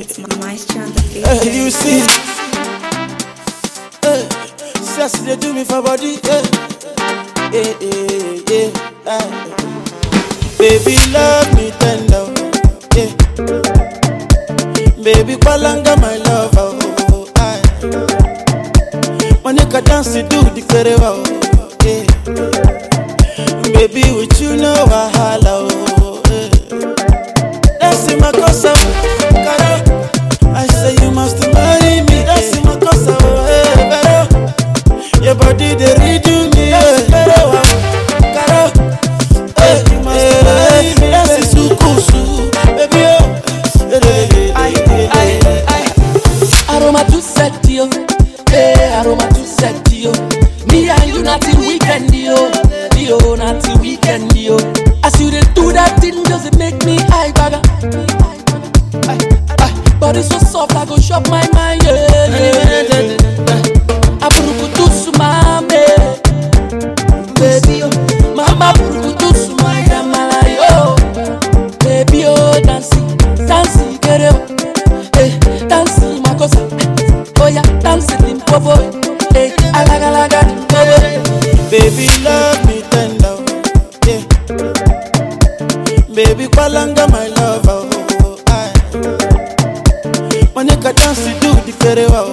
It's Maestro on the beat. You see, sassy they do me for body, Baby love me tender, Baby palanga my love, Monica dance to do the kerewa, Baby with you no wahala, That's in my cosa, I say you must marry me. That's in my cosa, your body they redo me, Caro, you must marry me. That's in sukusu, baby, Aroma to set you, aroma to set you. Me and you not till weekend, yo, not till weekend, yo. As you dey do that thing, does it make me high bagger? Body so soft, I go shop my mind, Aburukutu sumame, baby, oh, mama burukutu sumaya malayo, baby, oh, dancing, get it, dancing, makosa, oh yeah, dancing limpopo, alaga limpopo. Baby love me tender, Baby palanga my love, Monica dance to do the kerewa,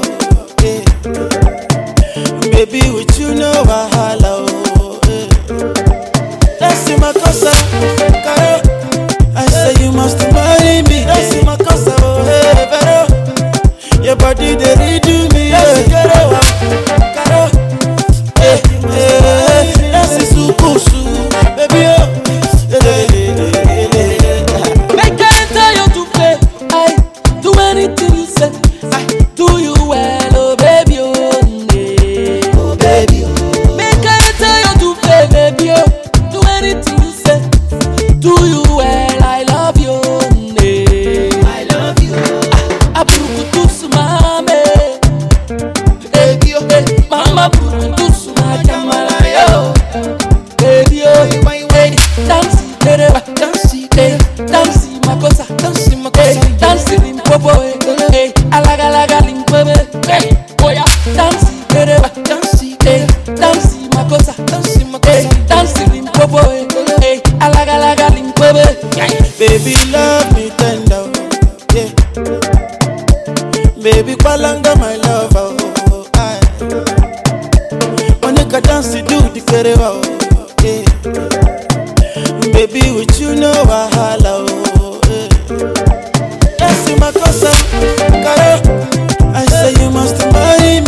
Baby with you no wahala, That's in my cosa, Caro, I say you must marry me. That's in my cosa, your body they redo me, Caro, that's in sukusu, baby, Make I tell you to play, I do anything you say, I do you well, oh baby, oh baby, Make I tell you to play, baby, oh, do anything you say, do you well, I love you, I love you. Aburukutu sumame, baby, oh, mama burukutu sumaya malayo, baby, oh, dance, makosa, dance limpopo, alaga limpopo, oh yeah, dance, dance, makosa, dance limpopo, alaga limpopo. Baby love me tender, Baby palanga my love, Monica dance to do the kerewa, Baby with you no wahala, That's in my cosa, Caro, I say you must marry me.